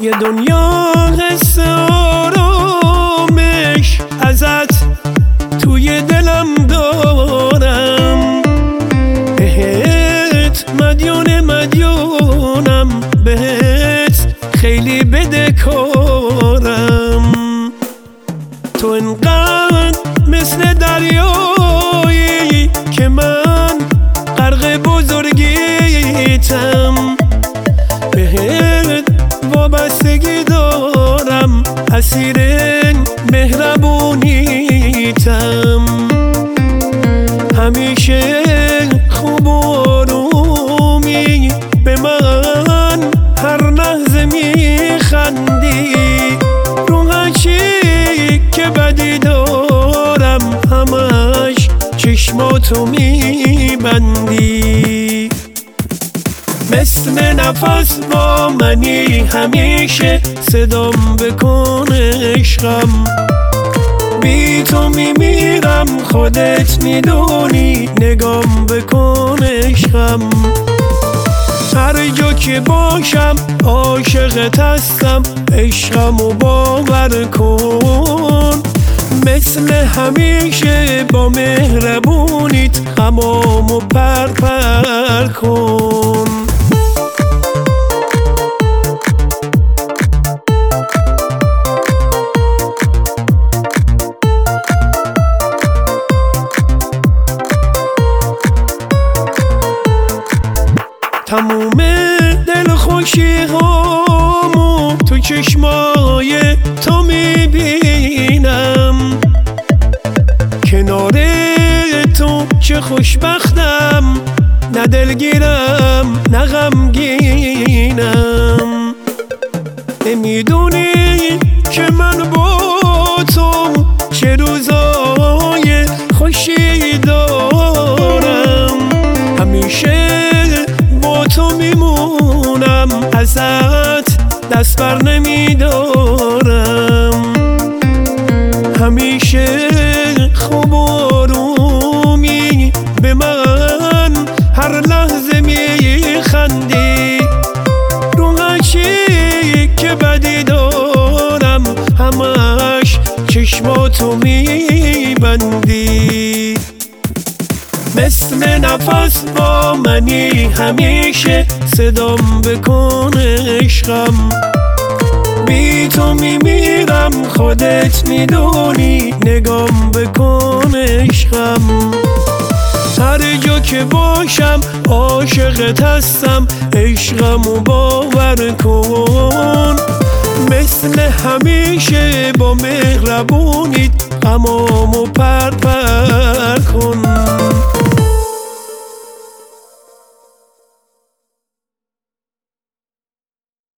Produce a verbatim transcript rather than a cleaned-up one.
یه دنیا قصه آرامش ازت توی دلم دارم، بهت مدیون مدیونم، بهت خیلی بدهکارم. تو انقدر مثل دریایی که من غرق بزرگیتم، بهت وابستگی دارم، اسیر مهربونیتم. همیشه خوب و آرومی به من هر لحظه میخندی، رو هرچی که بدی دارم همش چشماتو میبندی. مثل نفس با منی همیشه صدام بکن عشقم، بی تو میمیرم خودت میدونی، نگام بکن عشقم. هر جا که باشم عاشقت هستم، عشقمو باور کن. مثل همیشه با مهربونیت غمامو پر پر کن. تموم دلخوشی هامو تو چشمای تو میبینم، کنار تو چه خوشبختم، نه دلگیرم نه غمگینم. نمیدونی که من با تو چه روزای خوشی دارم، همیشه تو میمونم، ازت دست بر نمیدارم. همیشه خوب و آرومی به من هر لحظه میخندی، رو هرچی که بدی دارم همش چشماتو میبندی. مثل نفس با منی همیشه صدام بکن عشقم، بی تو میمیرم خودت میدونی، نگام بکن عشقم. هر جا که باشم عاشقت هستم، عشقمو باور کن. مثل همیشه با مهربونیت غمامو پر پر